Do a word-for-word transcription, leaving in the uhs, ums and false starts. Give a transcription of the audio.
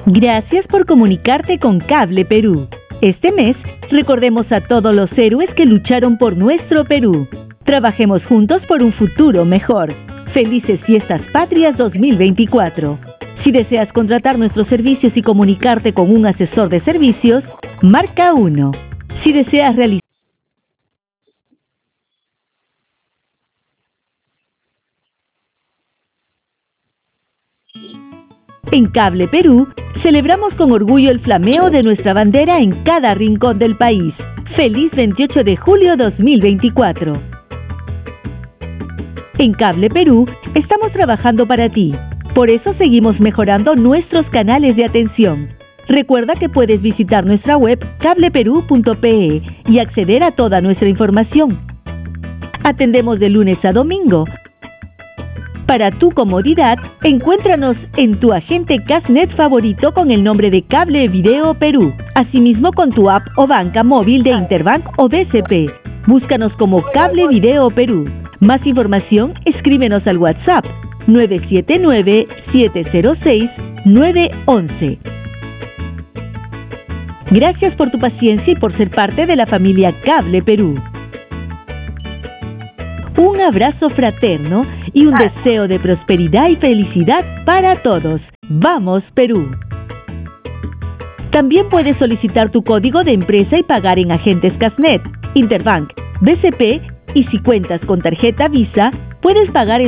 Gracias por comunicarte con Cable Perú. Este mes, recordemos a todos los héroes que lucharon por nuestro Perú. Trabajemos juntos por un futuro mejor. Felices Fiestas Patrias dos mil veinticuatro. Si deseas contratar nuestros servicios y comunicarte con un asesor de servicios, marca uno. Si deseas realizar En Cable Perú, celebramos con orgullo el flameo de nuestra bandera en cada rincón del país. ¡Feliz veintiocho de julio dos mil veinticuatro! En Cable Perú, estamos trabajando para ti. Por eso seguimos mejorando nuestros canales de atención. Recuerda que puedes visitar nuestra web cable perú punto pe y acceder a toda nuestra información. Atendemos de lunes a domingo. Para tu comodidad, encuéntranos en tu agente Casnet favorito con el nombre de Cable Video Perú. Asimismo con tu app o banca móvil de Interbank o B C P. Búscanos como Cable Video Perú. Más información, escríbenos al WhatsApp nueve siete nueve, siete cero seis, nueve uno uno. Gracias por tu paciencia y por ser parte de la familia Cable Perú. Un abrazo fraterno y un deseo de prosperidad y felicidad para todos. ¡Vamos, Perú! También puedes solicitar tu código de empresa y pagar en agentes Casnet, Interbank, B C P y si cuentas con tarjeta Visa, puedes pagar en